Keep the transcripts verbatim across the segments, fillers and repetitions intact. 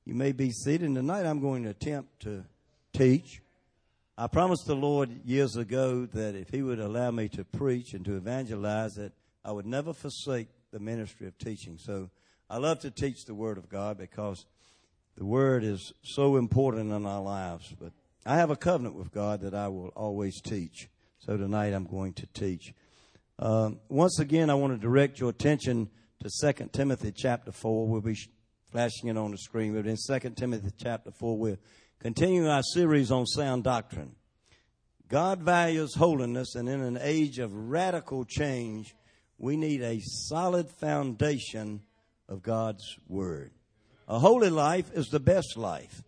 You may be seated. And tonight I'm going to attempt to teach. I promised the Lord years ago that if he would allow me to preach and to evangelize, that I would never forsake the ministry of teaching. So I love to teach the Word of God because the Word is so important in our lives. But I have a covenant with God that I will always teach. So tonight I'm going to teach. Um, once again, I want to direct your attention to Second Timothy chapter four. We'll be flashing it on the screen. But in Second Timothy chapter four, we're continuing our series on sound doctrine. God values holiness, and in an age of radical change, we need a solid foundation of God's Word. A holy life is the best life.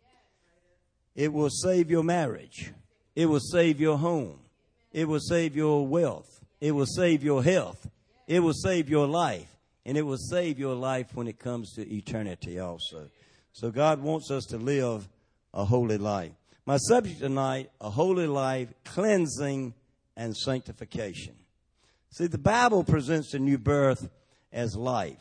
It will save your marriage. It will save your home. It will save your wealth. It will save your health. It will save your life. And it will save your life when it comes to eternity also. So God wants us to live a holy life. My subject tonight, a holy life, cleansing and sanctification. See, the Bible presents a new birth as life.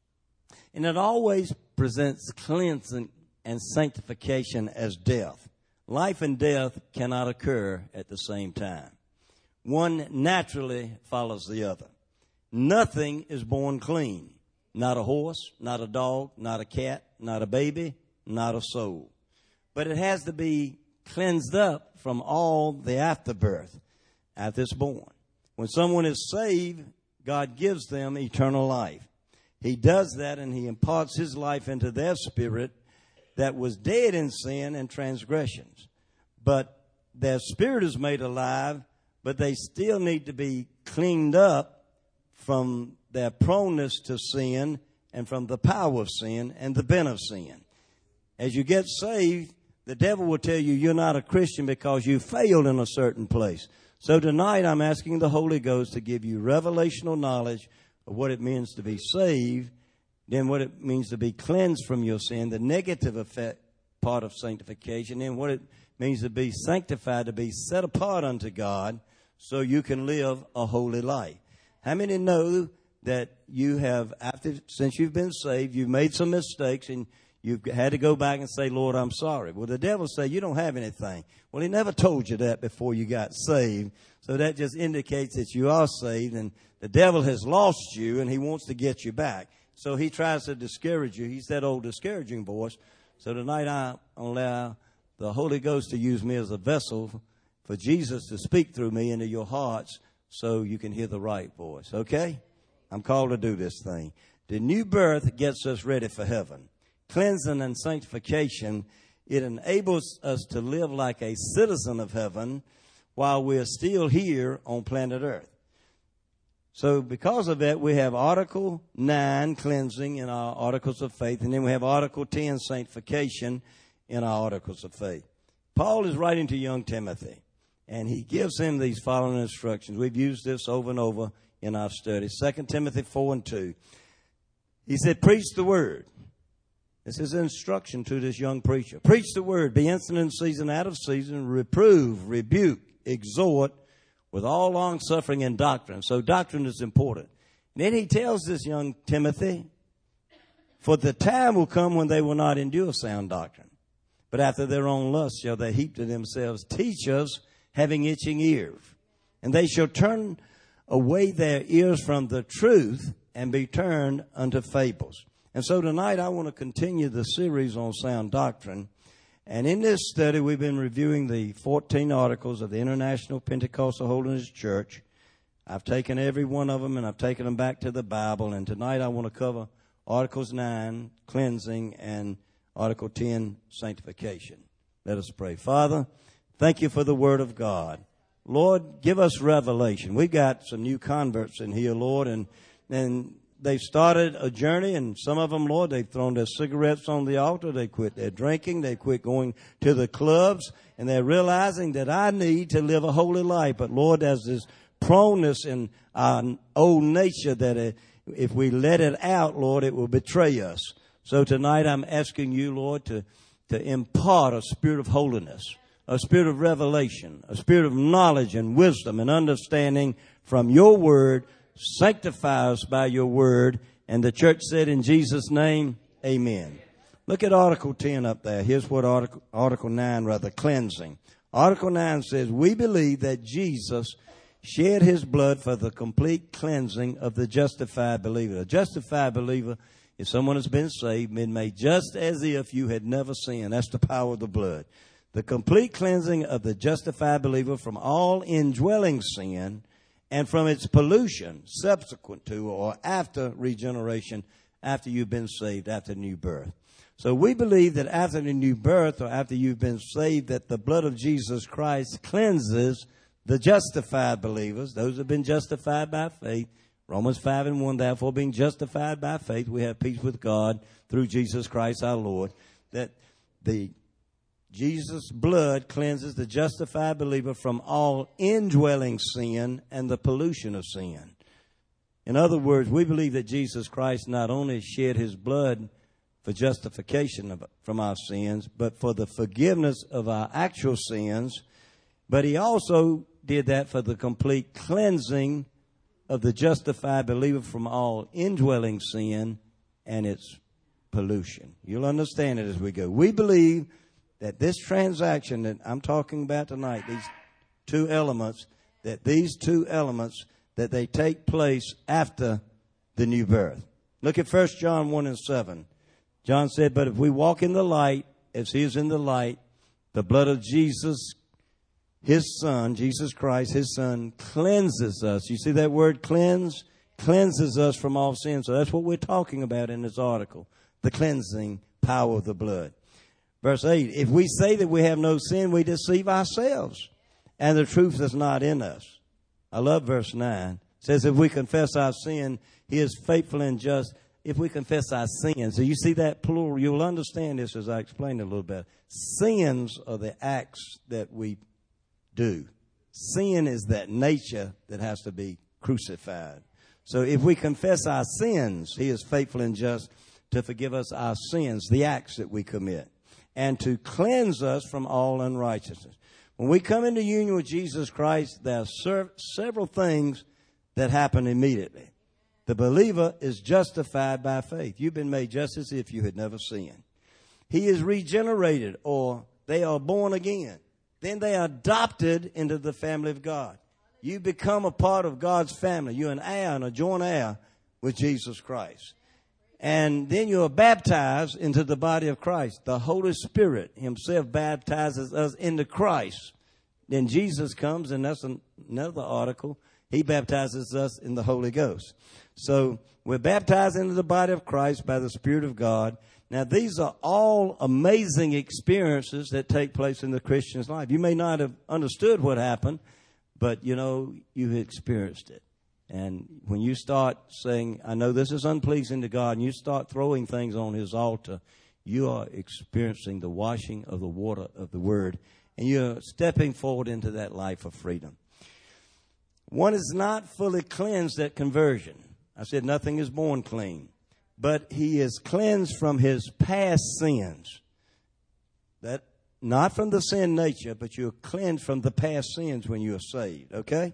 And it always presents cleansing and sanctification as death. Life and death cannot occur at the same time. One naturally follows the other. Nothing is born clean. Not a horse, not a dog, not a cat, not a baby, not a soul. But it has to be cleansed up from all the afterbirth after it's born. When someone is saved, God gives them eternal life. He does that, and he imparts his life into their spirit that was dead in sin and transgressions. But their spirit is made alive, but they still need to be cleaned up from their proneness to sin and from the power of sin and the bent of sin. As you get saved, the devil will tell you you're not a Christian because you failed in a certain place. So tonight I'm asking the Holy Ghost to give you revelational knowledge of what it means to be saved, then what it means to be cleansed from your sin, the negative effect part of sanctification, and what it means to be sanctified, to be set apart unto God so you can live a holy life. How many know that you have, after since you've been saved, you've made some mistakes and you've had to go back and say, Lord, I'm sorry. Well, the devil say you don't have anything. Well, he never told you that before you got saved. So that just indicates that you are saved, and the devil has lost you and he wants to get you back. So he tries to discourage you. He's that old discouraging voice. So tonight I allow the Holy Ghost to use me as a vessel for Jesus to speak through me into your hearts so you can hear the right voice. Okay? I'm called to do this thing. The new birth gets us ready for heaven. Cleansing and sanctification, it enables us to live like a citizen of heaven while we're still here on planet Earth. So because of that, we have Article nine, cleansing, in our Articles of Faith, and then we have Article ten, sanctification, in our Articles of Faith. Paul is writing to young Timothy, and he gives him these following instructions. We've used this over and over in our studies. Second Timothy four and two. He said, preach the word. This is instruction to this young preacher. Preach the word. Be instant in season, out of season. Reprove, rebuke, exhort with all long suffering and doctrine. So doctrine is important. And then he tells this young Timothy, for the time will come when they will not endure sound doctrine, but after their own lust shall they heap to themselves teachers having itching ears. And they shall turn away their ears from the truth and be turned unto fables. And so tonight I want to continue the series on sound doctrine. And in this study we've been reviewing the fourteen articles of the International Pentecostal Holiness Church. I've taken every one of them and I've taken them back to the Bible. And tonight I want to cover Articles nine, cleansing, and Article ten, sanctification. Let us pray. Father, thank you for the Word of God. Lord, give us revelation. We've got some new converts in here, Lord, and, and they've started a journey, and some of them, Lord, they've thrown their cigarettes on the altar. They quit their drinking. They quit going to the clubs, and they're realizing that I need to live a holy life. But, Lord, there's this proneness in our old nature that uh, if we let it out, Lord, it will betray us. So tonight I'm asking you, Lord, to, to impart a spirit of holiness, a spirit of revelation, a spirit of knowledge and wisdom and understanding from your word. Sanctify us by your word. And the church said in Jesus' name, amen. Look at Article ten up there. Here's what Article, Article nine, rather, cleansing. Article nine says, we believe that Jesus shed his blood for the complete cleansing of the justified believer. A justified believer is someone that's been saved, been made just as if you had never sinned. That's the power of the blood. The complete cleansing of the justified believer from all indwelling sin and from its pollution subsequent to or after regeneration, after you've been saved, after new birth. So we believe that after the new birth or after you've been saved, that the blood of Jesus Christ cleanses the justified believers, those who have been justified by faith. Romans five and one, therefore being justified by faith, we have peace with God through Jesus Christ our Lord. That the Jesus' blood cleanses the justified believer from all indwelling sin and the pollution of sin. In other words, we believe that Jesus Christ not only shed his blood for justification of, from our sins, but for the forgiveness of our actual sins, but he also did that for the complete cleansing of the justified believer from all indwelling sin and its pollution. You'll understand it as we go. We believe that this transaction that I'm talking about tonight, these two elements, that these two elements, that they take place after the new birth. Look at First John one and seven. John said, but if we walk in the light, as he is in the light, the blood of Jesus, his son, Jesus Christ, his son, cleanses us. You see that word cleanse? Cleanses us from all sin. So that's what we're talking about in this article, the cleansing power of the blood. Verse eight, if we say that we have no sin, we deceive ourselves, and the truth is not in us. I love verse nine. It says, if we confess our sin, he is faithful and just. If we confess our sins. So you see that plural. You'll understand this as I explain it a little bit. Sins are the acts that we do. Sin is that nature that has to be crucified. So if we confess our sins, he is faithful and just to forgive us our sins, the acts that we commit, and to cleanse us from all unrighteousness. When we come into union with Jesus Christ, there are ser- several things that happen immediately. The believer is justified by faith. You've been made just as if you had never sinned. He is regenerated, or they are born again. Then they are adopted into the family of God. You become a part of God's family. You're an heir and a joint heir with Jesus Christ. And then you are baptized into the body of Christ. The Holy Spirit himself baptizes us into Christ. Then Jesus comes, and that's another article. He baptizes us in the Holy Ghost. So we're baptized into the body of Christ by the Spirit of God. Now, these are all amazing experiences that take place in the Christian's life. You may not have understood what happened, but, you know, you've experienced it. And when you start saying, I know this is unpleasing to God, and you start throwing things on his altar, you are experiencing the washing of the water of the Word, and you're stepping forward into that life of freedom. One is not fully cleansed at conversion. I said nothing is born clean. But he is cleansed from his past sins. That not from the sin nature, but you're cleansed from the past sins when you are saved. Okay?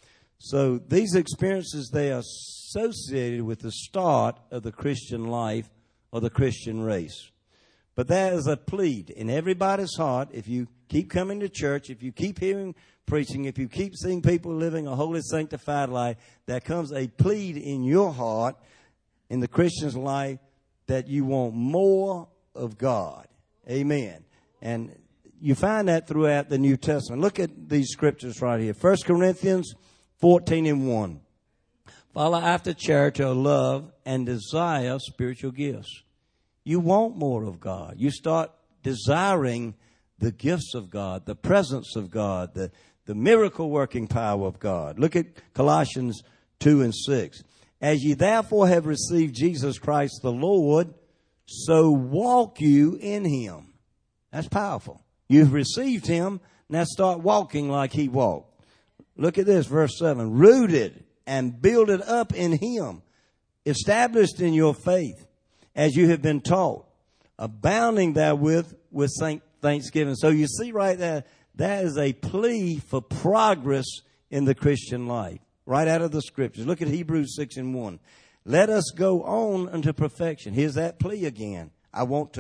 So these experiences, they are associated with the start of the Christian life or the Christian race. But that is a plead in everybody's heart. If you keep coming to church, if you keep hearing preaching, if you keep seeing people living a holy, sanctified life, there comes a plead in your heart, in the Christian's life, that you want more of God. Amen. And you find that throughout the New Testament. Look at these scriptures right here. First Corinthians fourteen and one. Follow after charity or love and desire spiritual gifts. You want more of God. You start desiring the gifts of God, the presence of God, the, the miracle-working power of God. Look at Colossians two and six. As ye therefore have received Jesus Christ the Lord, so walk you in him. That's powerful. You've received him, now start walking like he walked. Look at this, verse seven. Rooted and builded up in him, established in your faith, as you have been taught, abounding therewith with thanksgiving. So you see right there, that is a plea for progress in the Christian life, right out of the scriptures. Look at Hebrews six and one. Let us go on unto perfection. Here's that plea again. I want to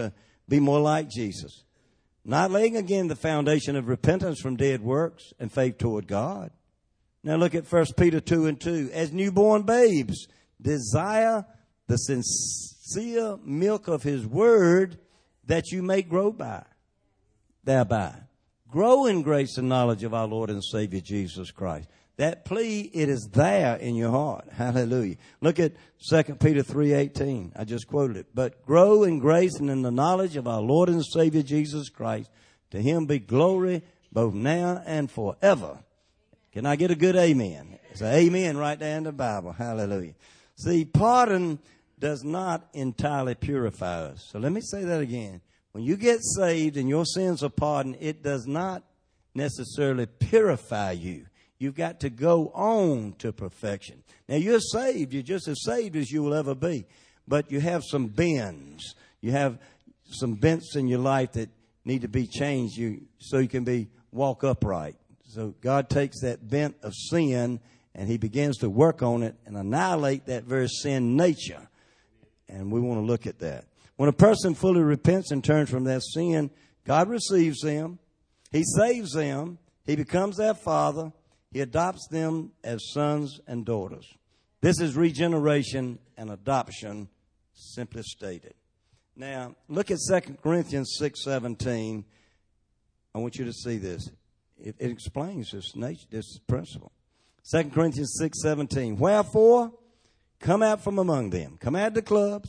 be more like Jesus. Not laying again the foundation of repentance from dead works and faith toward God. Now look at First Peter two and two. As newborn babes, desire the sincere milk of his word that you may grow by, thereby. Grow in grace and knowledge of our Lord and Savior Jesus Christ. That plea, it is there in your heart. Hallelujah. Look at Second Peter three eighteen. I just quoted it. But grow in grace and in the knowledge of our Lord and Savior Jesus Christ. To him be glory both now and forever. Can I get a good amen? It's an amen right there in the Bible. Hallelujah. See, pardon does not entirely purify us. So let me say that again. When you get saved and your sins are pardoned, it does not necessarily purify you. You've got to go on to perfection. Now, you're saved. You're just as saved as you will ever be. But you have some bends. You have some bents in your life that need to be changed you, so you can be walk upright. So God takes that bent of sin and he begins to work on it and annihilate that very sin nature. And we want to look at that. When a person fully repents and turns from that sin, God receives them. He saves them. He becomes their father. He adopts them as sons and daughters. This is regeneration and adoption, simply stated. Now, look at Second Corinthians six seventeen. I want you to see this. It, it explains this nature, this principle. Second Corinthians six seventeen. Wherefore, come out from among them. Come out of the clubs.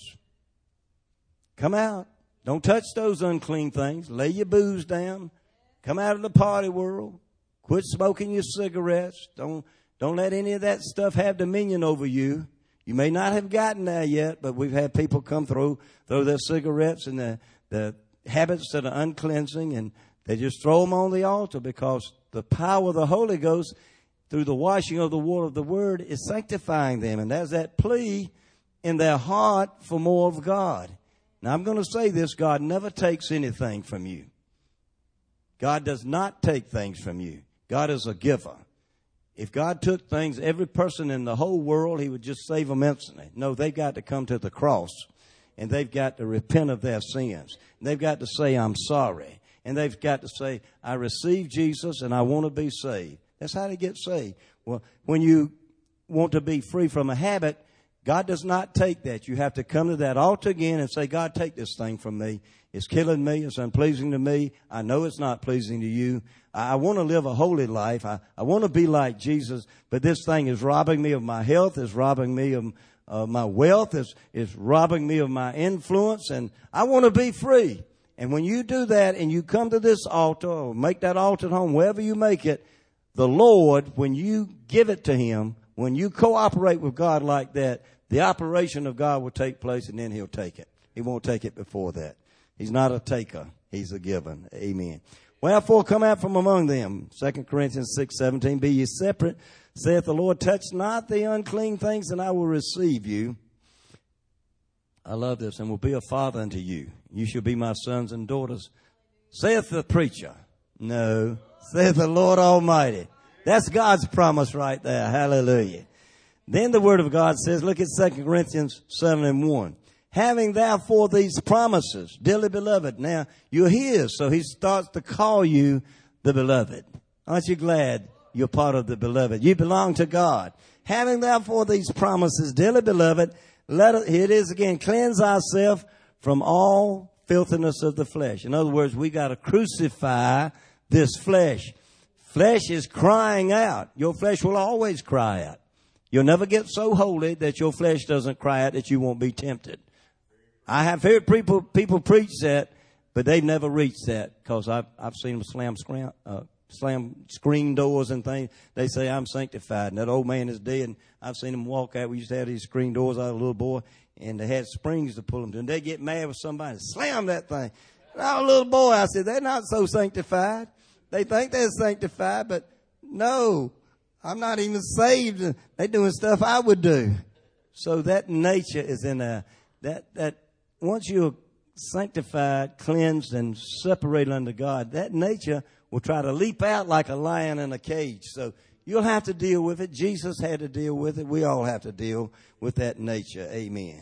Come out. Don't touch those unclean things. Lay your booze down. Come out of the party world. Quit smoking your cigarettes. Don't, don't let any of that stuff have dominion over you. You may not have gotten there yet, but we've had people come through, throw their cigarettes and the, the habits that are uncleansing, and they just throw them on the altar because the power of the Holy Ghost through the washing of the water of the Word is sanctifying them. And there's that plea in their heart for more of God. Now, I'm going to say this. God never takes anything from you. God does not take things from you. God is a giver. If God took things, every person in the whole world, he would just save them instantly. No, they've got to come to the cross, and they've got to repent of their sins. And they've got to say, I'm sorry. And they've got to say, I receive Jesus, and I want to be saved. That's how they get saved. Well, when you want to be free from a habit, God does not take that. You have to come to that altar again and say, God, take this thing from me. It's killing me. It's unpleasing to me. I know it's not pleasing to you. I, I want to live a holy life. I, I want to be like Jesus, but this thing is robbing me of my health. It's robbing me of uh, my wealth. It's, it's robbing me of my influence, and I want to be free. And when you do that and you come to this altar or make that altar at home, wherever you make it, the Lord, when you give it to him, when you cooperate with God like that, the operation of God will take place, and then he'll take it. He won't take it before that. He's not a taker. He's a giver. Amen. Wherefore come out from among them. Second Corinthians six seventeen. Be ye separate, saith the Lord. Touch not the unclean things, and I will receive you. I love this. And will be a father unto you. You shall be my sons and daughters. Saith the preacher. No. Saith the Lord Almighty. That's God's promise right there. Hallelujah. Then the word of God says, look at Second Corinthians seven and one. Having therefore these promises, dearly beloved. Now, you're his, so he starts to call you the beloved. Aren't you glad you're part of the beloved? You belong to God. Having therefore these promises, dearly beloved, let us, here it is again, cleanse ourselves from all filthiness of the flesh. In other words, we got to crucify this flesh. Flesh is crying out. Your flesh will always cry out. You'll never get so holy that your flesh doesn't cry out that you won't be tempted. I have heard people people preach that, but they've never reached that, because I've I've seen them slam screen, uh, slam screen doors and things. They say I'm sanctified, and that old man is dead. And I've seen them walk out. We used to have these screen doors. I was a little boy, and they had springs to pull them to. And they get mad with somebody, slam that thing. And I was a little boy. I said, they're not so sanctified. They think they're sanctified, but no, I'm not even saved. They're doing stuff I would do. So that nature is in there. That that. Once you're sanctified, cleansed, and separated unto God, that nature will try to leap out like a lion in a cage. So you'll have to deal with it. Jesus had to deal with it. We all have to deal with that nature. Amen.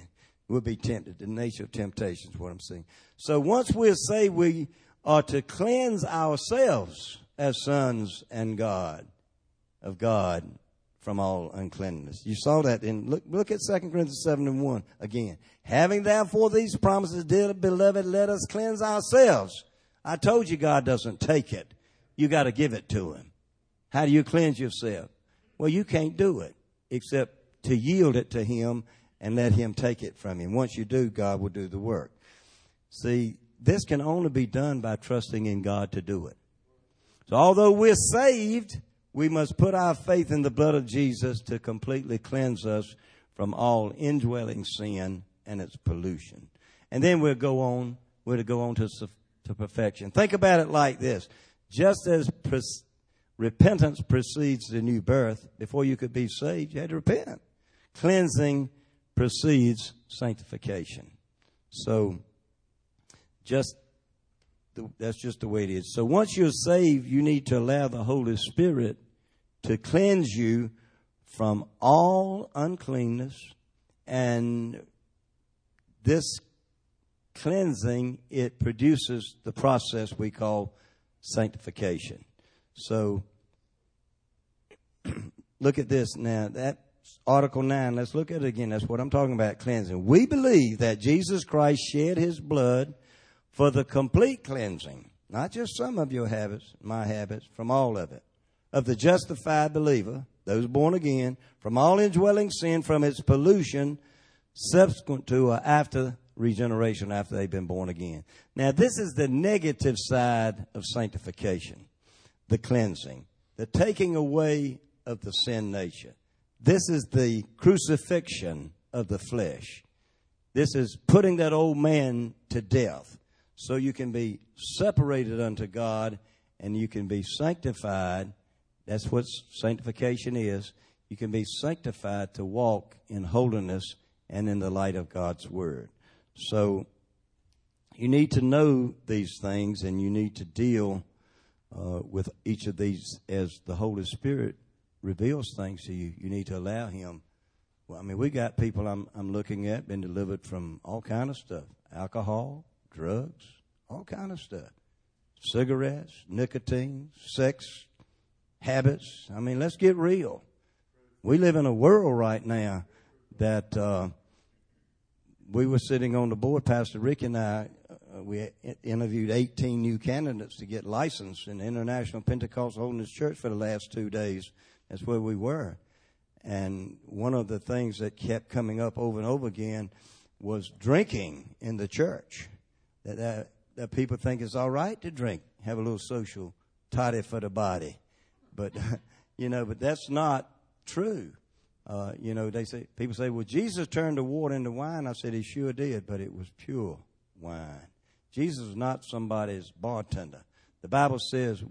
We'll be tempted. The nature of temptation is what I'm saying. So once we're saved, we are to cleanse ourselves as sons and God, of God, from all uncleanness. You saw that in, look, look at Second Corinthians seven and one again. Having therefore these promises, dear beloved, let us cleanse ourselves. I told you God doesn't take it. You got to give it to him. How do you cleanse yourself? Well, you can't do it except to yield it to him and let him take it from you. Once you do, God will do the work. See, this can only be done by trusting in God to do it. So although we're saved, we must put our faith in the blood of Jesus to completely cleanse us from all indwelling sin and its pollution. And then we'll go on, we're to go on to, to perfection. Think about it like this. Just as pre- repentance precedes the new birth, before you could be saved, you had to repent. Cleansing precedes sanctification. So just the, that's just the way it is. So once you're saved, you need to allow the Holy Spirit to cleanse you from all uncleanness. And this cleansing, it produces the process we call sanctification. So look at this now. That Article nine, let's look at it again. That's what I'm talking about, cleansing. We believe that Jesus Christ shed his blood for the complete cleansing, not just some of your habits, my habits, from all of it, of the justified believer, those born again, from all indwelling sin, from its pollution, subsequent to or after regeneration, after they've been born again. Now, this is the negative side of sanctification, the cleansing, the taking away of the sin nature. This is the crucifixion of the flesh. This is putting that old man to death so you can be separated unto God and you can be sanctified. That's what sanctification is. You can be sanctified to walk in holiness and in the light of God's word. So you need to know these things and you need to deal uh, with each of these as the Holy Spirit reveals things to you. You need to allow him. Well, I mean, we got people I'm I'm looking at been delivered from all kind of stuff: alcohol, drugs, all kind of stuff, cigarettes, nicotine, sex habits. I mean, let's get real. We live in a world right now that uh, we were sitting on the board. Pastor Rick and I, uh, we interviewed eighteen new candidates to get licensed in the International Pentecostal Holiness Church for the last two days. That's where we were. And one of the things that kept coming up over and over again was drinking in the church. That, that, that people think it's all right to drink, have a little social toddy for the body. But, you know, but that's not true. Uh, you know, they say, people say, well, Jesus turned the water into wine. I said, he sure did, but it was pure wine. Jesus is not somebody's bartender. The Bible says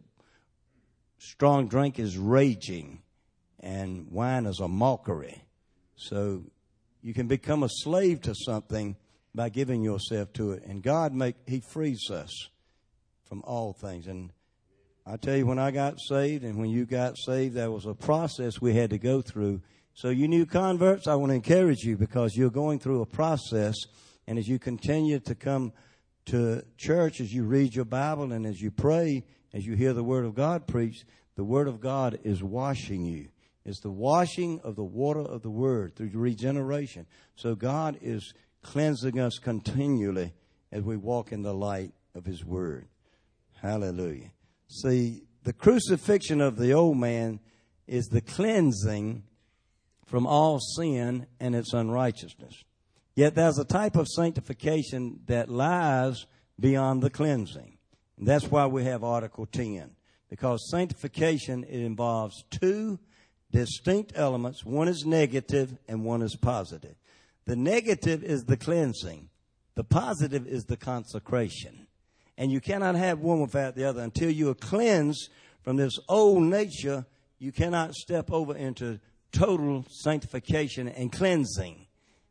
strong drink is raging, and wine is a mockery. So you can become a slave to something by giving yourself to it. And God, make He frees us from all things. And I tell you, when I got saved and when you got saved, there was a process we had to go through. So you new converts, I want to encourage you because you're going through a process. And as you continue to come to church, as you read your Bible and as you pray, as you hear the Word of God preached, the Word of God is washing you. It's the washing of the water of the Word through regeneration. So God is cleansing us continually as we walk in the light of His Word. Hallelujah. See, the crucifixion of the old man is the cleansing from all sin and its unrighteousness. Yet there's a type of sanctification that lies beyond the cleansing. And that's why we have Article ten. Because sanctification, it involves two distinct elements. One is negative and one is positive. The negative is the cleansing. The positive is the consecration. And you cannot have one without the other. Until you are cleansed from this old nature, you cannot step over into total sanctification and cleansing.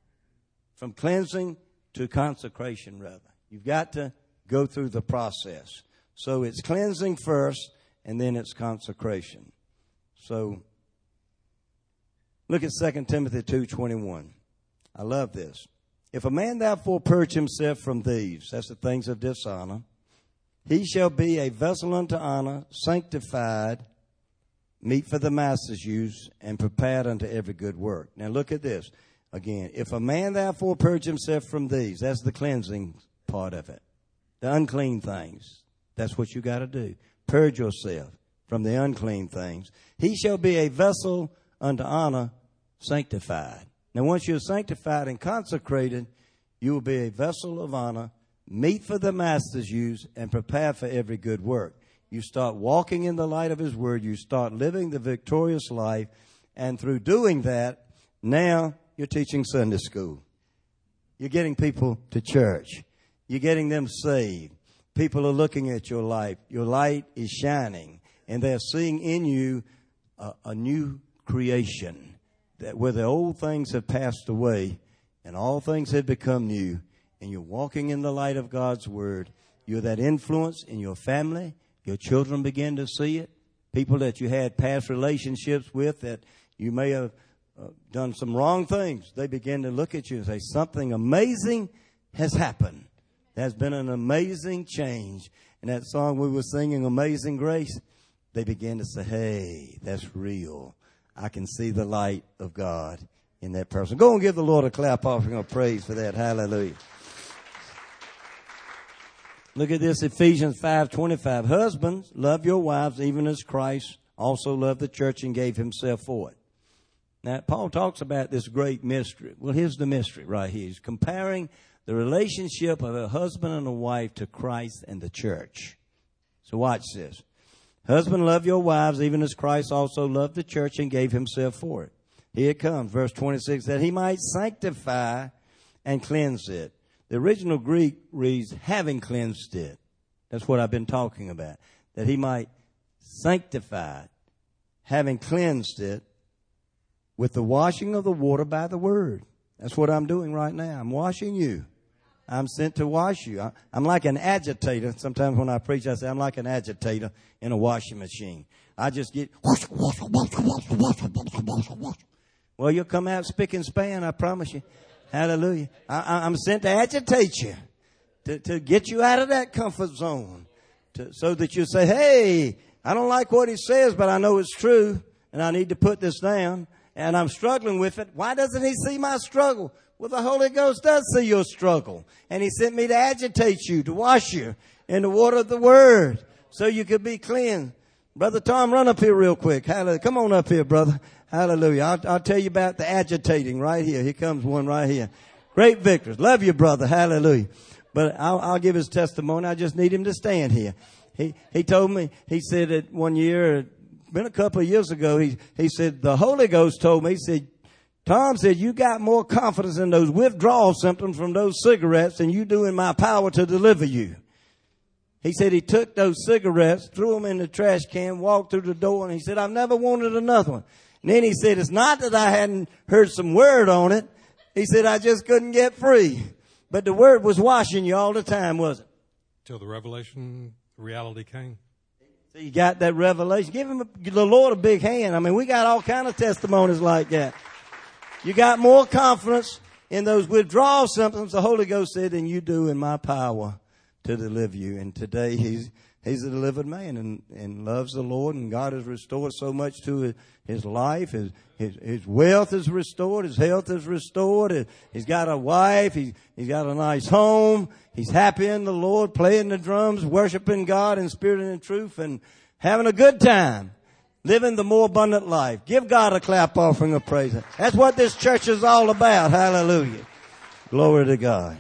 From cleansing to consecration, rather. You've got to go through the process. So it's cleansing first, and then it's consecration. So look at Second Timothy two twenty-one. I love this. If a man therefore purge himself from these, that's the things of dishonor, he shall be a vessel unto honor, sanctified, meet for the master's use, and prepared unto every good work. Now look at this. Again, if a man therefore purge himself from these, that's the cleansing part of it. The unclean things. That's what you got to do. Purge yourself from the unclean things. He shall be a vessel unto honor, sanctified. Now once you're sanctified and consecrated, you will be a vessel of honor, meet for the master's use, and prepared for every good work. You start walking in the light of his word. You start living the victorious life. And through doing that, now you're teaching Sunday school. You're getting people to church. You're getting them saved. People are looking at your life. Your light is shining. And they're seeing in you a, a new creation. That where the old things have passed away and all things have become new. And you're walking in the light of God's word. You're that influence in your family. Your children begin to see it. People that you had past relationships with that you may have uh, done some wrong things. They begin to look at you and say, something amazing has happened. There's been an amazing change. And that song we were singing, Amazing Grace, they begin to say, hey, that's real. I can see the light of God in that person. Go and give the Lord a clap offering of praise for that. Hallelujah. Look at this, Ephesians five twenty-five. Husbands, love your wives even as Christ also loved the church and gave himself for it. Now, Paul talks about this great mystery. Well, here's the mystery right here. He's comparing the relationship of a husband and a wife to Christ and the church. So watch this. Husband, love your wives even as Christ also loved the church and gave himself for it. Here it comes, verse twenty-six, that he might sanctify and cleanse it. The original Greek reads, having cleansed it. That's what I've been talking about. That he might sanctify, having cleansed it with the washing of the water by the word. That's what I'm doing right now. I'm washing you. I'm sent to wash you. I, I'm like an agitator. Sometimes when I preach, I say I'm like an agitator in a washing machine. I just get, wash, wash, wash, wash, wash, wash, wash, wash. Well, you'll come out spick and span, I promise you. Hallelujah. I, I'm sent to agitate you, to, to get you out of that comfort zone, to, so that you say, hey, I don't like what he says, but I know it's true, and I need to put this down, and I'm struggling with it. Why doesn't he see my struggle? Well, the Holy Ghost does see your struggle, and he sent me to agitate you, to wash you in the water of the Word, so you could be cleansed. Brother Tom, run up here real quick. Hallelujah. Come on up here, brother. Hallelujah. I'll, I'll tell you about the agitating right here. Here comes one right here. Great victors. Love you, brother. Hallelujah. But I'll, I'll give his testimony. I just need him to stand here. He, he told me, he said that one year, been a couple of years ago, he, he said, the Holy Ghost told me, he said, Tom said, you got more confidence in those withdrawal symptoms from those cigarettes than you do in my power to deliver you. He said he took those cigarettes, threw them in the trash can, walked through the door, and he said, I've never wanted another one. And then he said, it's not that I hadn't heard some word on it. He said, I just couldn't get free. But the word was washing you all the time, wasn't it? Till the revelation, reality came. So you got that revelation. Give him a, give the Lord a big hand. I mean, we got all kind of testimonies like that. You got more confidence in those withdrawal symptoms, the Holy Ghost said, than you do in my power to deliver you. And today he's he's a delivered man and, and loves the Lord, and God has restored so much to his, his life. His, his his wealth is restored. His health is restored. He's got a wife. He's, he's got a nice home. He's happy in the Lord, playing the drums, worshiping God in spirit and in truth, and having a good time, living the more abundant life. Give God a clap offering of praise. That's what this church is all about. Hallelujah. Glory to God.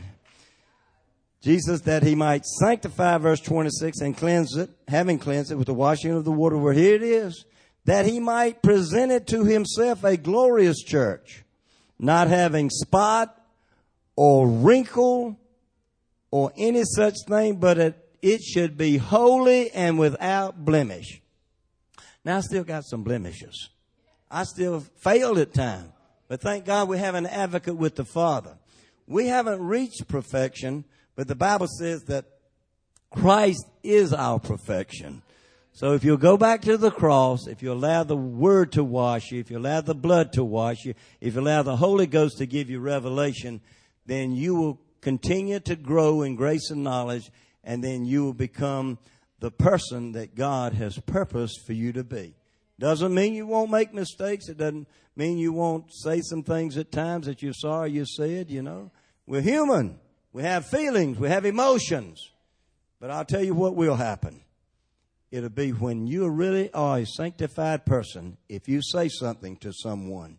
Jesus, that he might sanctify, verse twenty-six, and cleanse it, having cleansed it with the washing of the water, where here it is, that he might present it to himself a glorious church, not having spot or wrinkle or any such thing, but it, it should be holy and without blemish. Now, I still got some blemishes. I still failed at times, but thank God we have an advocate with the Father. We haven't reached perfection, but the Bible says that Christ is our perfection. So if you'll go back to the cross, if you allow the Word to wash you, if you allow the blood to wash you, if you allow the Holy Ghost to give you revelation, then you will continue to grow in grace and knowledge, and then you will become the person that God has purposed for you to be. Doesn't mean you won't make mistakes. It doesn't mean you won't say some things at times that you're sorry you said, you know. We're human. We have feelings. We have emotions. But I'll tell you what will happen. It'll be when you really are a sanctified person, if you say something to someone,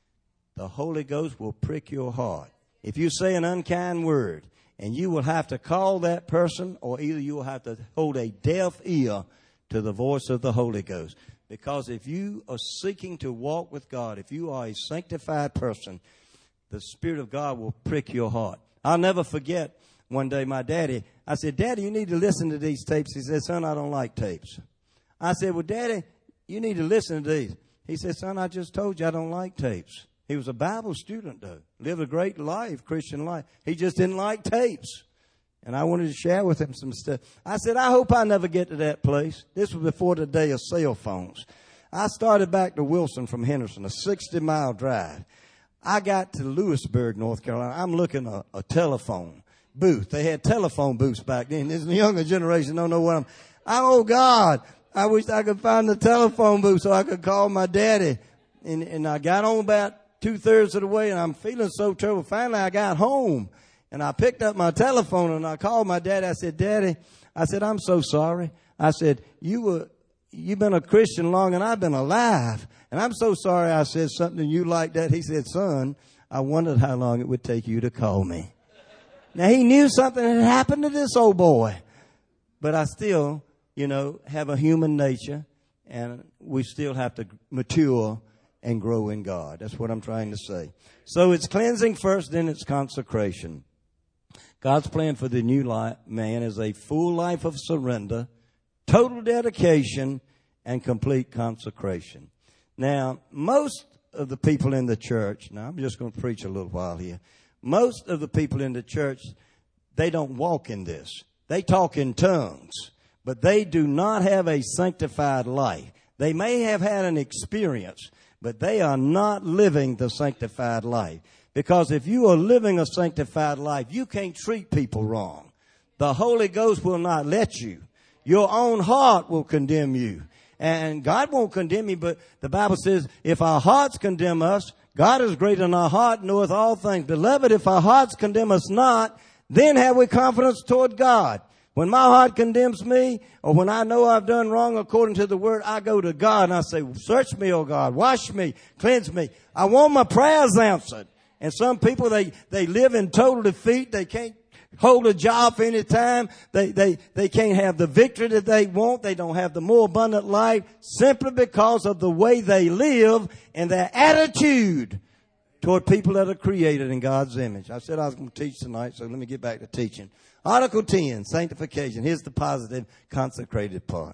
the Holy Ghost will prick your heart. If you say an unkind word, and you will have to call that person, or either you will have to hold a deaf ear to the voice of the Holy Ghost. Because if you are seeking to walk with God, if you are a sanctified person, the Spirit of God will prick your heart. I'll never forget one day my daddy, I said, Daddy, you need to listen to these tapes. He said, son, I don't like tapes. I said, well, Daddy, you need to listen to these. He said, son, I just told you I don't like tapes. He was a Bible student, though. Lived a great life, Christian life. He just didn't like tapes. And I wanted to share with him some stuff. I said, I hope I never get to that place. This was before the day of cell phones. I started back to Wilson from Henderson, a sixty-mile drive. I got to Lewisburg, North Carolina. I'm looking at a, a telephone booth. They had telephone booths back then. This the younger generation don't know what I'm. Oh, God, I wish I could find the telephone booth so I could call my daddy. And, and I got on about two-thirds of the way, and I'm feeling so terrible. Finally, I got home, and I picked up my telephone, and I called my daddy. I said, Daddy, I said, I'm so sorry. I said, you were, you've been a Christian long, and I've been alive. And I'm so sorry I said something to you like that. He said, son, I wondered how long it would take you to call me. Now, he knew something had happened to this old boy. But I still, you know, have a human nature, and we still have to mature and grow in God. That's what I'm trying to say. So it's cleansing first, then it's consecration. God's plan for the new life, man is a full life of surrender, total dedication, and complete consecration. Now, most of the people in the church, now I'm just going to preach a little while here. Most of the people in the church, they don't walk in this. They talk in tongues, but they do not have a sanctified life. They may have had an experience, but they are not living the sanctified life. Because if you are living a sanctified life, you can't treat people wrong. The Holy Ghost will not let you. Your own heart will condemn you. And God won't condemn you, but the Bible says, if our hearts condemn us, God is greater than our heart, knoweth all things. Beloved, if our hearts condemn us not, then have we confidence toward God. When my heart condemns me, or when I know I've done wrong according to the word, I go to God and I say, search me, O God, wash me, cleanse me. I want my prayers answered. And some people, they, they live in total defeat. They can't hold a job for any time. They, they, they can't have the victory that they want. They don't have the more abundant life simply because of the way they live and their attitude toward people that are created in God's image. I said I was going to teach tonight, so let me get back to teaching. Article ten, sanctification. Here's the positive, consecrated part.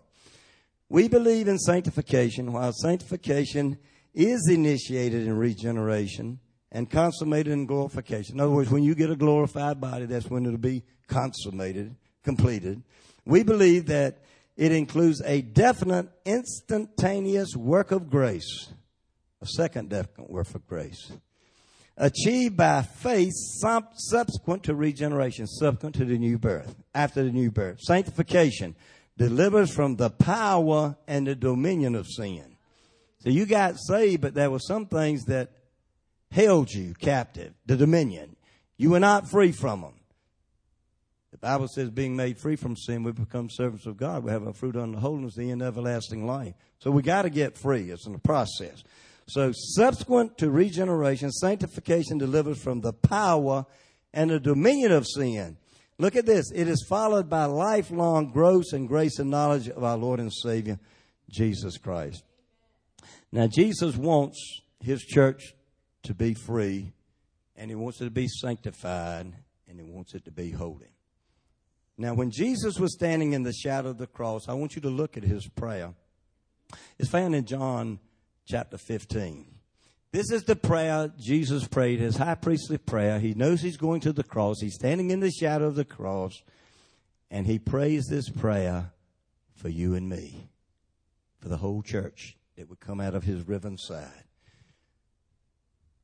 We believe in sanctification, while sanctification is initiated in regeneration and consummated in glorification. In other words, when you get a glorified body, that's when it'll be consummated, completed. We believe that it includes a definite, instantaneous work of grace, a second definite work of grace, achieved by faith subsequent to regeneration, subsequent to the new birth, after the new birth. Sanctification delivers from the power and the dominion of sin. So you got saved, but there were some things that held you captive, the dominion. You were not free from them. The Bible says being made free from sin, we become servants of God. We have a fruit unto holiness, the end of everlasting life. So we got to get free. It's in the process. So subsequent to regeneration, sanctification delivers from the power and the dominion of sin. Look at this. It is followed by lifelong growth and grace and knowledge of our Lord and Savior, Jesus Christ. Now, Jesus wants his church to be free, and he wants it to be sanctified, and he wants it to be holy. Now, when Jesus was standing in the shadow of the cross, I want you to look at his prayer. It's found in John chapter fifteen. This is the prayer Jesus prayed, his high priestly prayer. He knows he's going to the cross. He's standing in the shadow of the cross, and he prays this prayer for you and me, for the whole church that would come out of his riven side.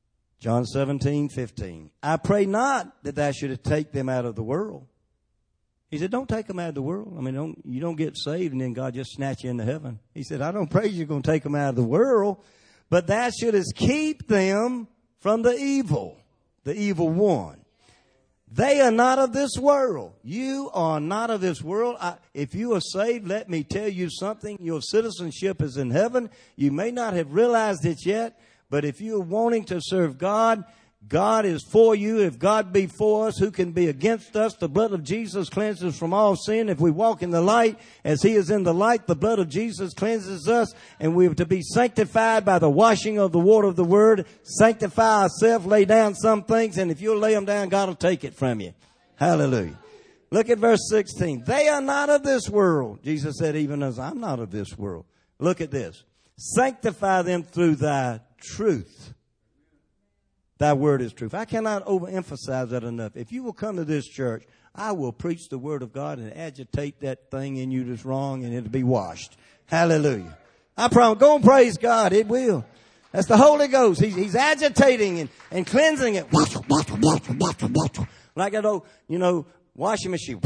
John seventeen, fifteen. I pray not that thou shouldest take them out of the world. He said, don't take them out of the world. I mean, don't, you don't get saved and then God just snatch you into heaven. He said, I don't pray you're going to take them out of the world, but thou shouldest keep them from the evil, the evil one. They are not of this world. You are not of this world. I, if you are saved, let me tell you something. Your citizenship is in heaven. You may not have realized it yet, but if you're wanting to serve God, God is for you. If God be for us, who can be against us? The blood of Jesus cleanses from all sin. If we walk in the light as he is in the light, the blood of Jesus cleanses us, and we are to be sanctified by the washing of the water of the word. Sanctify ourselves, lay down some things, and if you'll lay them down, God will take it from you. Hallelujah. Look at verse sixteen. They are not of this world. Jesus said, even as I'm not of this world. Look at this. Sanctify them through thy truth. Thy word is truth. I cannot overemphasize that enough. If you will come to this church, I will preach the word of God and agitate that thing in you that's wrong, and it'll be washed. Hallelujah. I promise. Go and praise God. It will. That's the Holy Ghost. He's, he's agitating and, and cleansing it. Like that old, you know, washing machine.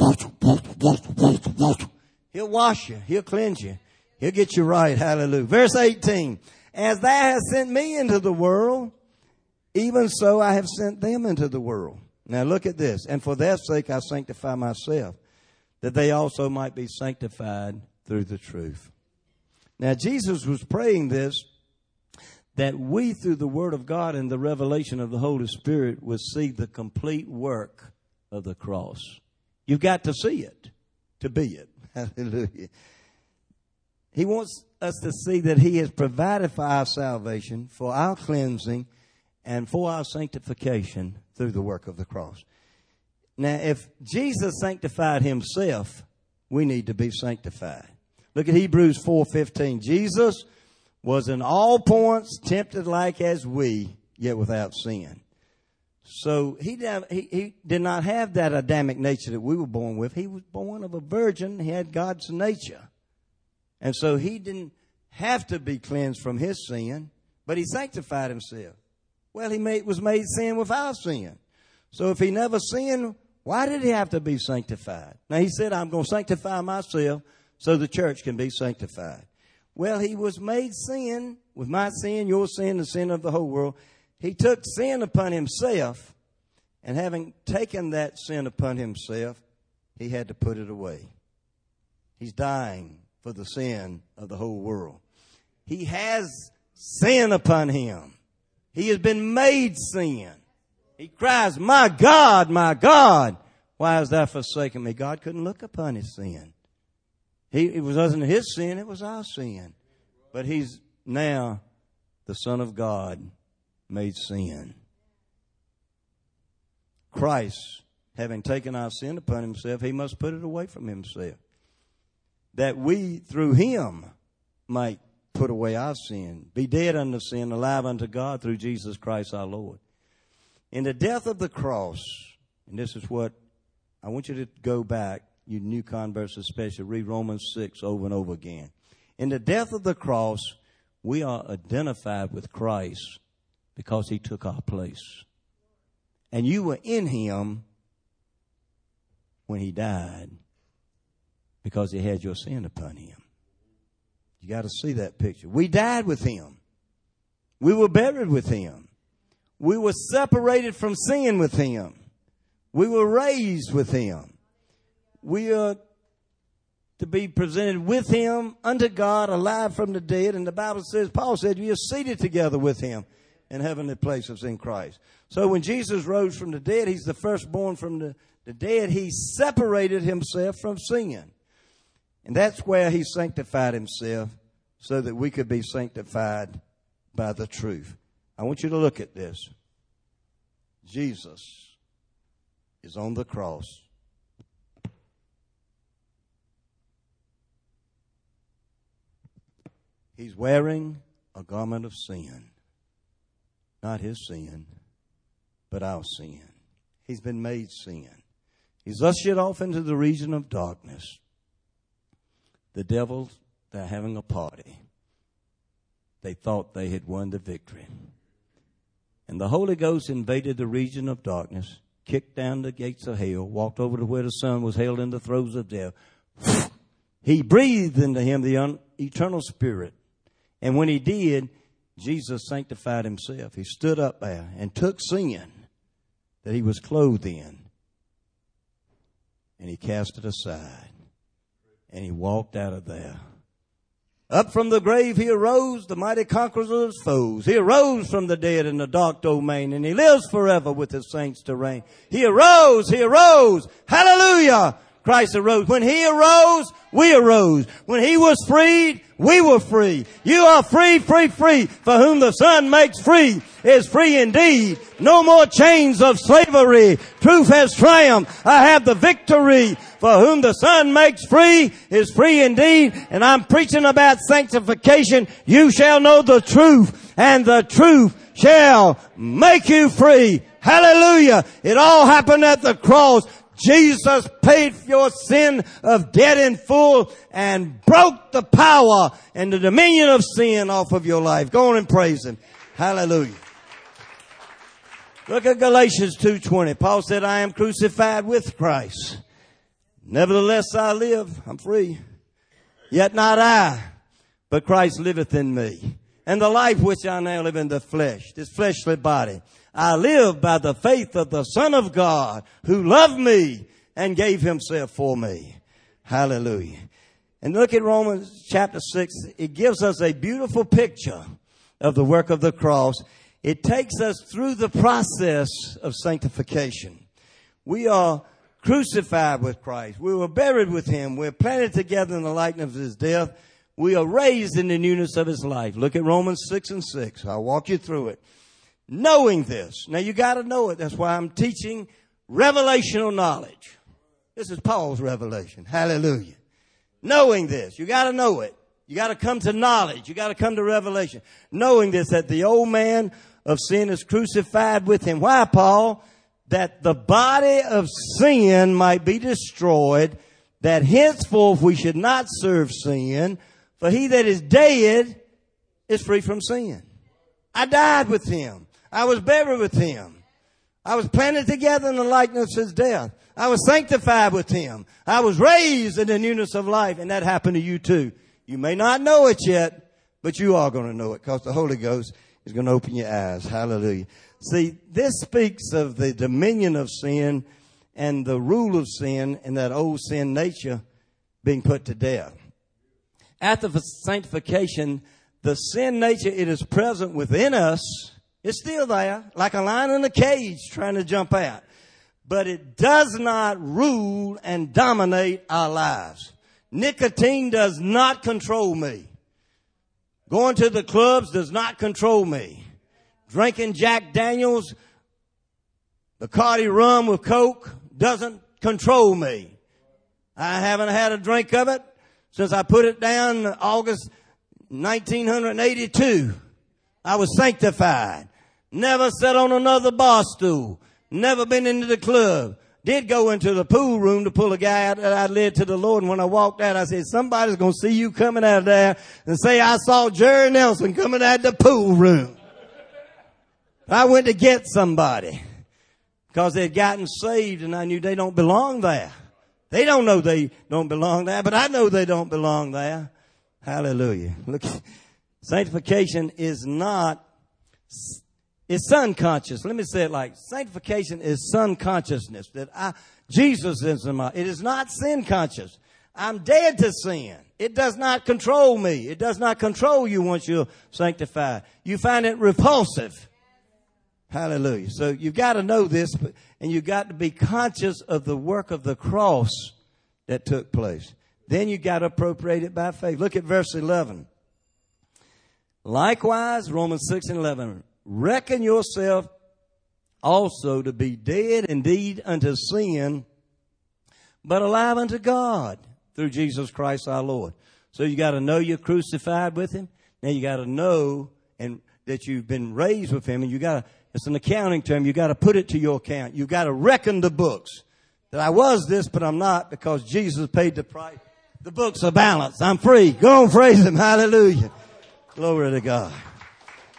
He'll wash you. He'll cleanse you. He'll get you right. Hallelujah. Verse eighteen. As thou hast sent me into the world, even so I have sent them into the world. Now look at this. And for their sake I sanctify myself, that they also might be sanctified through the truth. Now Jesus was praying this, that we through the word of God and the revelation of the Holy Spirit would see the complete work of the cross. You've got to see it to be it. Hallelujah. He wants us to see that he has provided for our salvation, for our cleansing, and for our sanctification through the work of the cross. Now, if Jesus sanctified himself, we need to be sanctified. Look at Hebrews four fifteen. Jesus was in all points tempted like as we, yet without sin. So he did, he, he did not have that Adamic nature that we were born with. He was born of a virgin. He had God's nature. And so he didn't have to be cleansed from his sin, but he sanctified himself. Well, he made, was made sin without sin. So if he never sinned, why did he have to be sanctified? Now, he said, I'm going to sanctify myself so the church can be sanctified. Well, he was made sin with my sin, your sin, the sin of the whole world. He took sin upon himself, and having taken that sin upon himself, he had to put it away. He's dying for the sin of the whole world. He has sin upon him. He has been made sin. He cries, my God, my God, why hast thou forsaken me? God couldn't look upon his sin. He, it wasn't his sin, it was our sin. But he's now the Son of God made sin. Christ, having taken our sin upon himself, he must put it away from himself, that we through him might put away our sin, be dead unto sin, alive unto God through Jesus Christ our Lord. In the death of the cross, and this is what I want you to go back, you new converts especially, read Romans six over and over again. In the death of the cross, we are identified with Christ because he took our place. And you were in him when he died because he had your sin upon him. You got to see that picture. We died with him. We were buried with him. We were separated from sin with him. We were raised with him. We are to be presented with him unto God, alive from the dead. And the Bible says, Paul said, you are seated together with him in heavenly places in Christ. So when Jesus rose from the dead, he's the firstborn from the, the dead. He separated himself from sin. And that's where he sanctified himself so that we could be sanctified by the truth. I want you to look at this. Jesus is on the cross. He's wearing a garment of sin. Not his sin, but our sin. He's been made sin. He's ushered off into the region of darkness. The devils, they're having a party. They thought they had won the victory. And the Holy Ghost invaded the region of darkness, kicked down the gates of hell, walked over to where the Son was held in the throes of death. He breathed into him the un- eternal Spirit. And when he did, Jesus sanctified himself. He stood up there and took sin that he was clothed in, and he cast it aside. And he walked out of there. Up from the grave he arose, the mighty conqueror of his foes. He arose from the dead in the dark domain, and he lives forever with his saints to reign. He arose, he arose. Hallelujah! Christ arose. When he arose, we arose. When he was freed, we were free. You are free, free, free. For whom the Son makes free is free indeed. No more chains of slavery. Truth has triumphed. I have the victory. For whom the Son makes free is free indeed. And I'm preaching about sanctification. You shall know the truth, and the truth shall make you free. Hallelujah. It all happened at the cross. Jesus paid for your sin of debt in full and broke the power and the dominion of sin off of your life. Go on and praise him. Hallelujah. Look at Galatians two twenty. Paul said, I am crucified with Christ. Nevertheless I live. I'm free. Yet not I, but Christ liveth in me. And the life which I now live in the flesh, this fleshly body, I live by the faith of the Son of God who loved me and gave himself for me. Hallelujah. And look at Romans chapter six. It gives us a beautiful picture of the work of the cross. It takes us through the process of sanctification. We are crucified with Christ. We were buried with him. We're planted together in the likeness of his death. We are raised in the newness of his life. Look at Romans six and six. I'll walk you through it. Knowing this. Now you got to know it. That's why I'm teaching revelational knowledge. This is Paul's revelation. Hallelujah. Knowing this. You got to know it. You got to come to knowledge. You got to come to revelation. Knowing this, that the old man of sin is crucified with him. Why, Paul? That the body of sin might be destroyed, that henceforth we should not serve sin, for he that is dead is free from sin. I died with him. I was buried with him. I was planted together in the likeness of his death. I was sanctified with him. I was raised in the newness of life, and that happened to you too. You may not know it yet, but you are going to know it because the Holy Ghost is going to open your eyes. Hallelujah. See, this speaks of the dominion of sin and the rule of sin and that old sin nature being put to death. After sanctification, the sin nature, it is present within us. It's still there, like a lion in a cage trying to jump out. But it does not rule and dominate our lives. Nicotine does not control me. Going to the clubs does not control me. Drinking Jack Daniels, Bacardi rum with Coke doesn't control me. I haven't had a drink of it since I put it down in August nineteen eighty-two. I was sanctified. Never sat on another bar stool. Never been into the club. Did go into the pool room to pull a guy out that I led to the Lord. And when I walked out, I said, somebody's going to see you coming out of there and say, I saw Jerry Nelson coming out of the pool room. I went to get somebody because they'd gotten saved and I knew they don't belong there. They don't know they don't belong there, but I know they don't belong there. Hallelujah. Look, sanctification is not, it's son conscious. Let me say it like, sanctification is son consciousness. That I, Jesus is in my, it is not sin conscious. I'm dead to sin. It does not control me. It does not control you once you're sanctified. You find it repulsive. Hallelujah. So you've got to know this, and you've got to be conscious of the work of the cross that took place. Then you got to appropriate it by faith. Look at verse eleven. Likewise, Romans six and eleven. Reckon yourself also to be dead indeed unto sin, but alive unto God through Jesus Christ our Lord. So you got to know you're crucified with him. Now you got to know and that you've been raised with him, and you got to, it's an accounting term, you got to put it to your account. You got to reckon the books. That I was this, but I'm not, because Jesus paid the price. The books are balanced. I'm free. Go on, praise him. Hallelujah. Glory to God.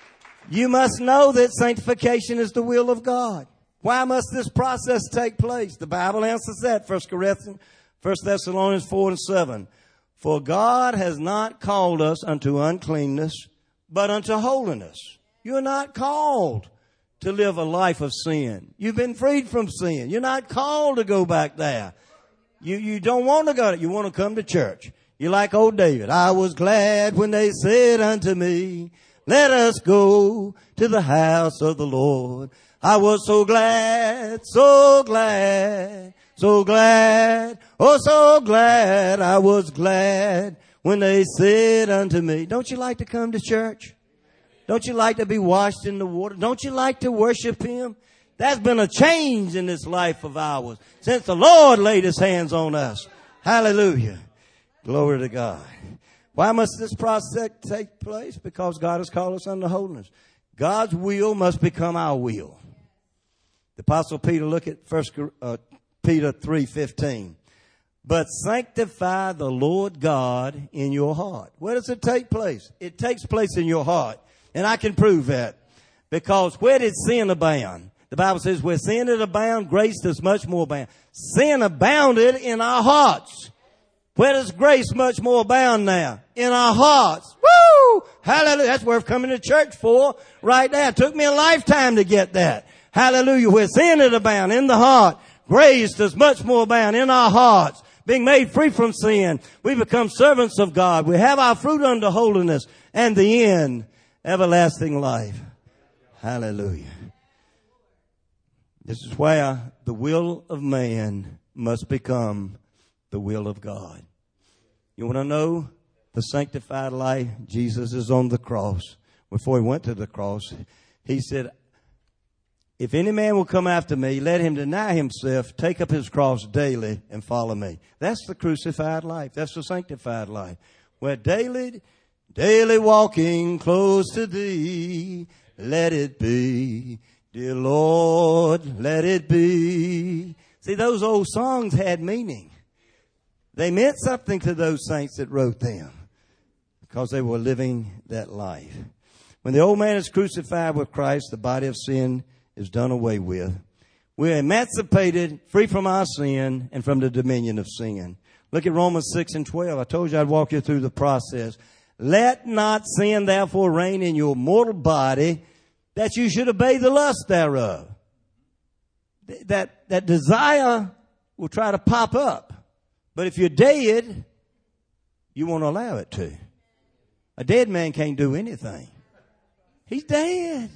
You must know that sanctification is the will of God. Why must this process take place? The Bible answers that. First Corinthians, First Thessalonians four and seven. For God has not called us unto uncleanness, but unto holiness. You're not called to live a life of sin. You've been freed from sin. You're not called to go back there. You, you don't want to go. You want to come to church. You're like old David. I was glad when they said unto me, let us go to the house of the Lord. I was so glad, so glad, so glad, oh, so glad. I was glad when they said unto me. Don't you like to come to church? Don't you like to be washed in the water? Don't you like to worship Him? There's been a change in this life of ours since the Lord laid His hands on us. Hallelujah. Glory to God. Why must this process take place? Because God has called us unto holiness. God's will must become our will. The Apostle Peter, look at First uh, Peter three fifteen. But sanctify the Lord God in your heart. Where does it take place? It takes place in your heart. And I can prove that. Because where did sin abound? The Bible says, where sin did abound, grace does much more abound. Sin abounded in our hearts. Where does grace much more abound now? In our hearts. Woo! Hallelujah. That's worth coming to church for right there. It took me a lifetime to get that. Hallelujah. Where sin did abound in the heart, grace does much more abound in our hearts. Being made free from sin, we become servants of God. We have our fruit unto holiness, and the end, everlasting life. Hallelujah. This is where the will of man must become the will of God. You want to know the sanctified life? Jesus is on the cross. Before He went to the cross, He said, if any man will come after me, let him deny himself, take up his cross daily, and follow me. That's the crucified life. That's the sanctified life. Where daily, daily walking close to Thee, let it be. Dear Lord, let it be. See, those old songs had meaning. They meant something to those saints that wrote them because they were living that life. When the old man is crucified with Christ, the body of sin is done away with. We're emancipated, free from our sin and from the dominion of sin. Look at Romans six and twelve. I told you I'd walk you through the process. Let not sin therefore reign in your mortal body, that you should obey the lust thereof. That, that desire will try to pop up. But if you're dead, you won't allow it to. A dead man can't do anything. He's dead.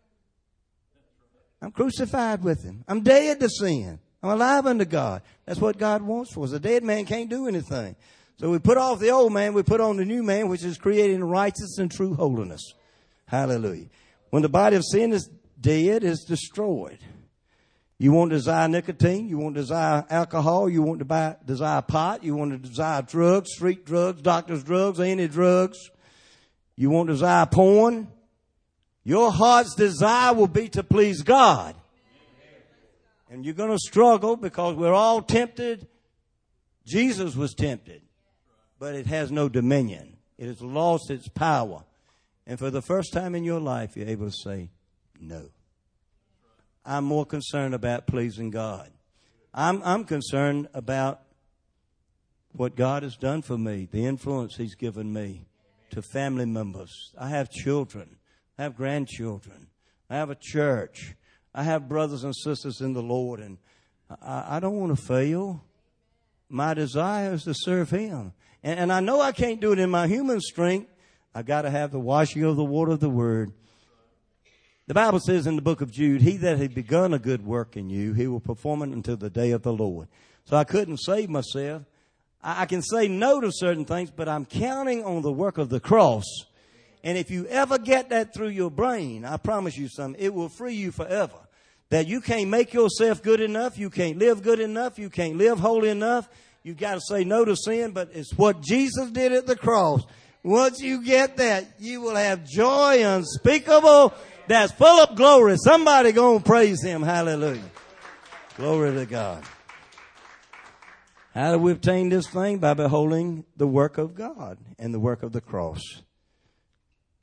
I'm crucified with Him. I'm dead to sin. I'm alive unto God. That's what God wants for us. A dead man can't do anything. So we put off the old man, we put on the new man, which is created in righteousness and true holiness. Hallelujah. When the body of sin is dead, it's destroyed. You won't desire nicotine. You won't desire alcohol. You won't buy, desire pot. You won't desire drugs, street drugs, doctor's drugs, any drugs. You won't desire porn. Your heart's desire will be to please God. And you're going to struggle because we're all tempted. Jesus was tempted, but it has no dominion. It has lost its power. And for the first time in your life, you're able to say, no. I'm more concerned about pleasing God. I'm, I'm concerned about what God has done for me, the influence He's given me to family members. I have children. I have grandchildren. I have a church. I have brothers and sisters in the Lord, and I, I don't want to fail. My desire is to serve Him. And, and I know I can't do it in my human strength. I got to have the washing of the water of the Word. The Bible says in the book of Jude, He that had begun a good work in you, He will perform it until the day of the Lord. So I couldn't save myself. I, I can say no to certain things, but I'm counting on the work of the cross. And if you ever get that through your brain, I promise you something, it will free you forever. That you can't make yourself good enough, you can't live good enough, you can't live holy enough. You've got to say no to sin, but it's what Jesus did at the cross. Once you get that, you will have joy unspeakable that's full of glory. Somebody gonna praise Him. Hallelujah. Glory to God. How do we obtain this thing? By beholding the work of God and the work of the cross.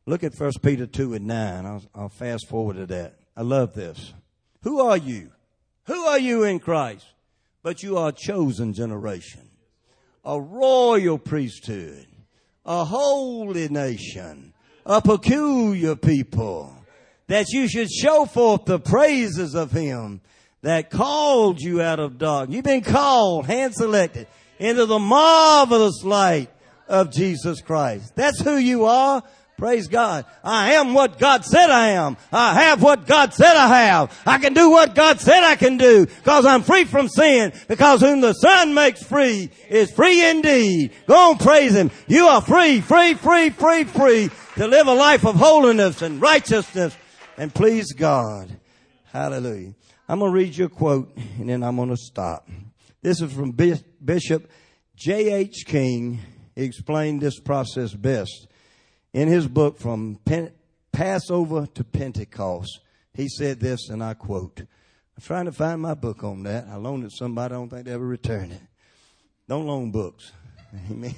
Look at First Peter two and nine. I'll, I'll fast forward to that. I love this. Who are you? Who are you in Christ? But you are a chosen generation, a royal priesthood, a holy nation, a peculiar people, that you should show forth the praises of him that called you out of darkness. You've been called, hand-selected, into the marvelous light of Jesus Christ. That's who you are. Praise God. I am what God said I am. I have what God said I have. I can do what God said I can do because I'm free from sin, because whom the Son makes free is free indeed. Go on, praise him. You are free, free, free, free, free to live a life of holiness and righteousness and please God. Hallelujah. I'm going to read you a quote and then I'm going to stop. This is from Bishop J H King. He explained this process best in his book, From Pen- Passover to Pentecost. He said this, and I quote. I'm trying to find my book on that. I loaned it to somebody. I don't think they ever returned it. Don't loan books. Amen.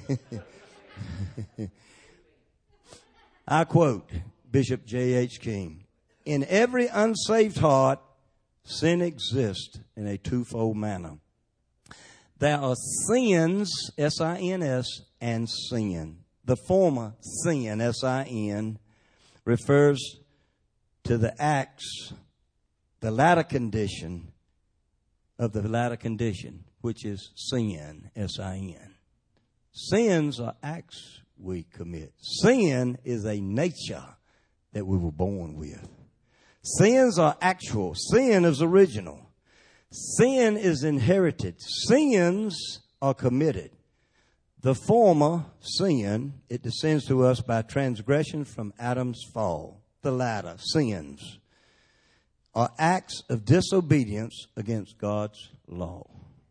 I quote Bishop J H King. In every unsaved heart, sin exists in a twofold manner. There are sins, S I N S, and sin. The former, sin, S I N, refers to the acts, the latter condition of the latter condition, which is sin, S I N. Sins are acts we commit. Sin is a nature that we were born with. Sins are actual. Sin is original. Sin is inherited. Sins are committed. The former, sin, it descends to us by transgression from Adam's fall. The latter, sins, are acts of disobedience against God's law.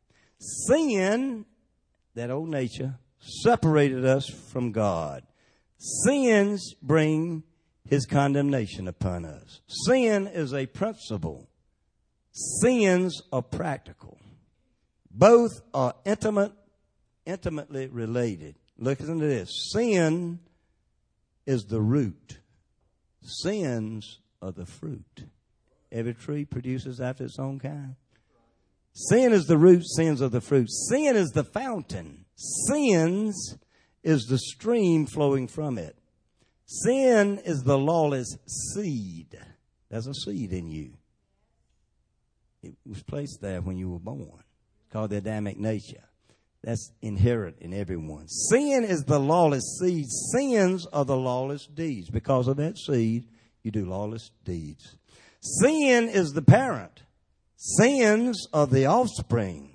Sin, that old nature, separated us from God. Sins bring his condemnation upon us. Sin is a principle. Sins are practical. Both are intimate intimately related. Listen to this. Sin is the root. Sins are the fruit. Every tree produces after its own kind. Sin is the root. Sins are the fruit. Sin is the fountain. Sins is the stream flowing from it. Sin is the lawless seed. There's a seed in you. It was placed there when you were born. It's called the Adamic nature. That's inherent in everyone. Sin is the lawless seed. Sins are the lawless deeds. Because of that seed, you do lawless deeds. Sin is the parent. Sins are the offspring.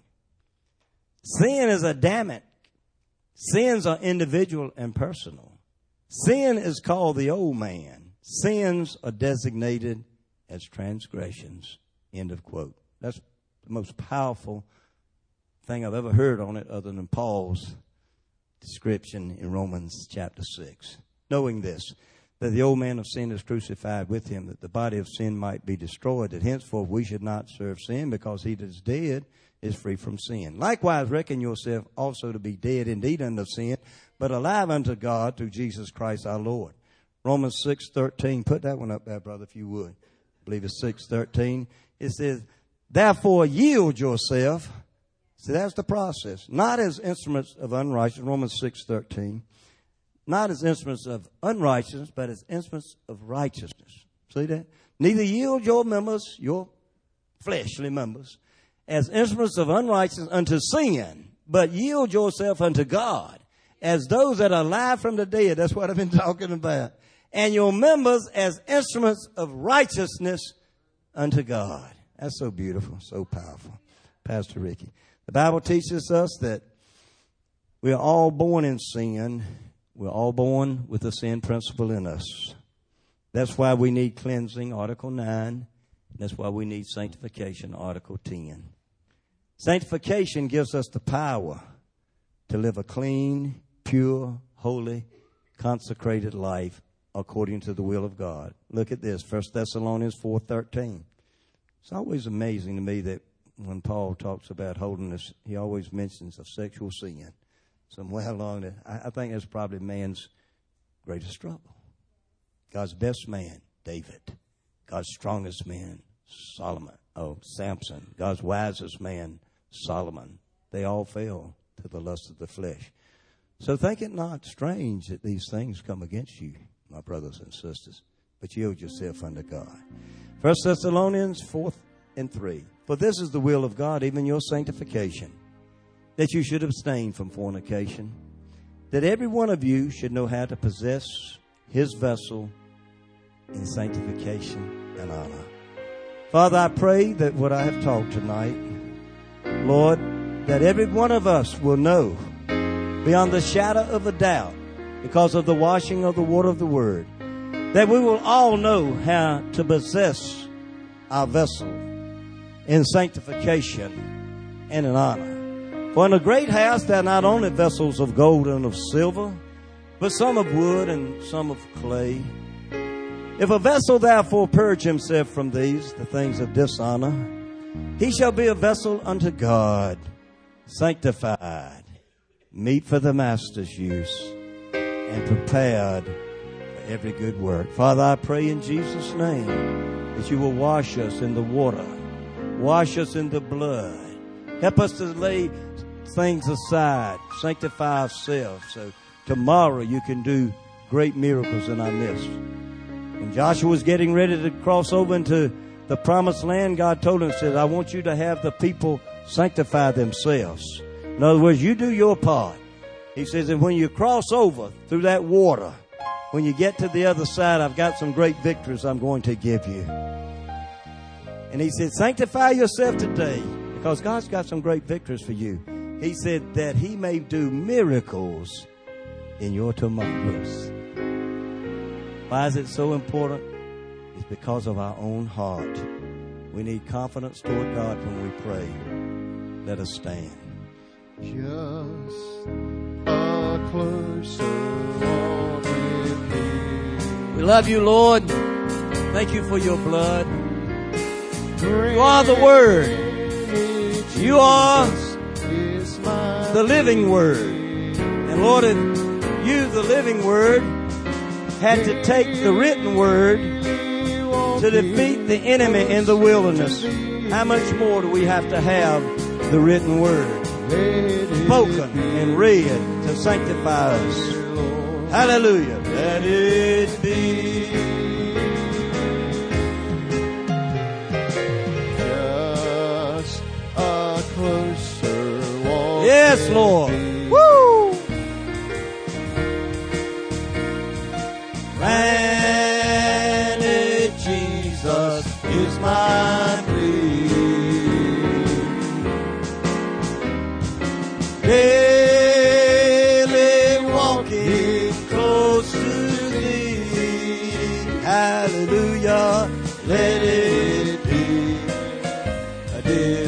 Sin is Adamic. Sins are individual and personal. Sin is called the old man. Sins are designated as transgressions. End of quote. That's the most powerful thing I've ever heard on it other than Paul's description in Romans chapter six. Knowing this, that the old man of sin is crucified with him, that the body of sin might be destroyed, that henceforth we should not serve sin, because he that is dead is free from sin. Likewise reckon yourself also to be dead indeed unto sin, but alive unto God through Jesus Christ our Lord. Romans six thirteen. Put that one up there, brother, if you would. I believe it's six thirteen. It says, therefore yield yourself. See, that's the process. Not as instruments of unrighteousness, Romans six thirteen. Not as instruments of unrighteousness, but as instruments of righteousness. See that? Neither yield your members, your fleshly members, as instruments of unrighteousness unto sin, but yield yourself unto God, as those that are alive from the dead. That's what I've been talking about. And your members as instruments of righteousness unto God. That's so beautiful, so powerful. Pastor Ricky. The Bible teaches us that we are all born in sin. We're all born with the sin principle in us. That's why we need cleansing, Article nine. That's why we need sanctification, Article ten. Sanctification gives us the power to live a clean, pure, holy, consecrated life according to the will of God. Look at this, First Thessalonians four thirteen. It's always amazing to me that when Paul talks about holiness, he always mentions of sexual sin. Somewhere along there, I, I think that's probably man's greatest struggle. God's best man, David. God's strongest man, Solomon. Oh, Samson. God's wisest man, Solomon. They all fell to the lust of the flesh. So think it not strange that these things come against you, my brothers and sisters, but yield yourself unto God. First Thessalonians four and three. For this is the will of God, even your sanctification, that you should abstain from fornication, that every one of you should know how to possess his vessel in sanctification and honor. Father, I pray that what I have taught tonight, Lord, that every one of us will know beyond the shadow of a doubt, because of the washing of the water of the Word, that we will all know how to possess our vessel in sanctification and in honor. For in a great house there are not only vessels of gold and of silver, but some of wood and some of clay. If a vessel therefore purge himself from these, the things of dishonor, he shall be a vessel unto God, sanctified, meet for the master's use, and prepared for every good work. Father, I pray in Jesus' name that you will wash us in the water, wash us in the blood. Help us to lay things aside, sanctify ourselves, so tomorrow you can do great miracles in our midst. When Joshua was getting ready to cross over into the promised land, God told him, said, I want you to have the people sanctify themselves. In other words, you do your part. He says, and when you cross over through that water, when you get to the other side, I've got some great victories I'm going to give you. And he said, sanctify yourself today, because God's got some great victories for you. He said that he may do miracles in your tomorrows. Why is it so important? It's because of our own heart. We need confidence toward God when we pray. Let us stand. Just a closer walk with thee. We love you, Lord. Thank you for your blood. You are the Word. You are the living Word. And Lord, if you, the living Word, had to take the written Word to defeat the enemy in the wilderness, how much more do we have to have the written Word spoken and read to sanctify us? Hallelujah. Let it be. Just a closer walk. Yes, Lord. Woo! Granted, Jesus is my plea. Daily walking close to thee. Hallelujah. Let it be.